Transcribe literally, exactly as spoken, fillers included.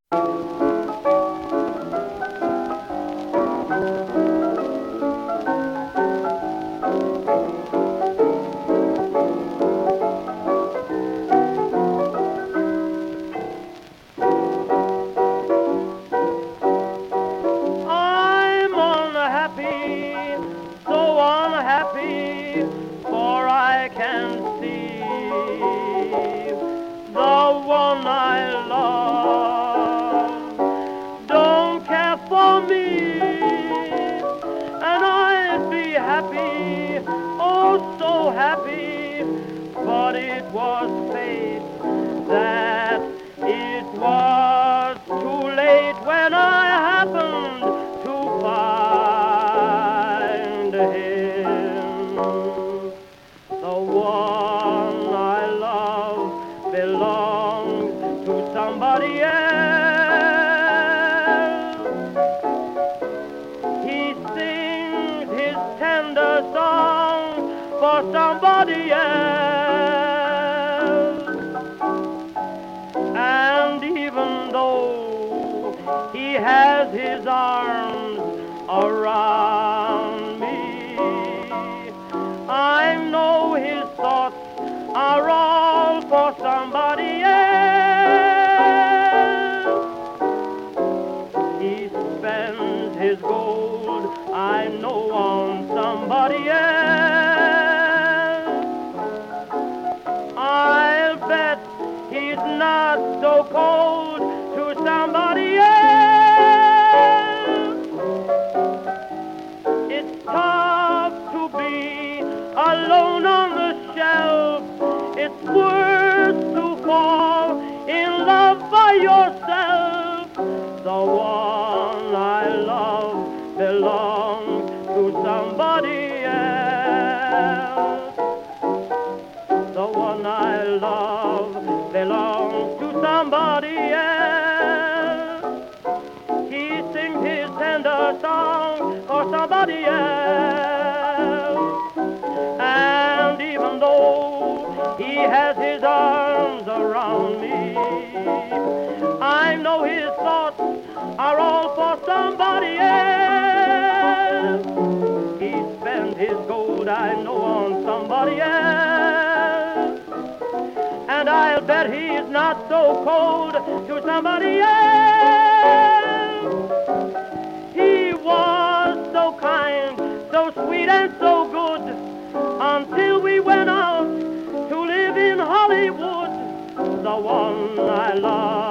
I'm unhappy, so unhappy, for I can see the one I love don't care for me, and I'd be happy, oh so happy, but it was fate that it was too late when I happened to find him. The one I love belongs to somebody else. He sings his tender songs for somebody else. And even though he has his arms around me, I know his thoughts are all for somebody else. He spends his gold, I know, on somebody else. I'll bet he's not so cold to somebody else. It's tough to be alone on the shelf. It's worse to fall in love by yourself. The one I love belongs to somebody else. The one I love belongs to somebody else. He sings his tender song for somebody else. And even though he has his arms around me, I know his thoughts are all for somebody else. He spends his gold, I know, on somebody else. And I'll bet he's not so cold to somebody else. He was so kind, so sweet and so good, until we went out to live in Hollywood. The one I love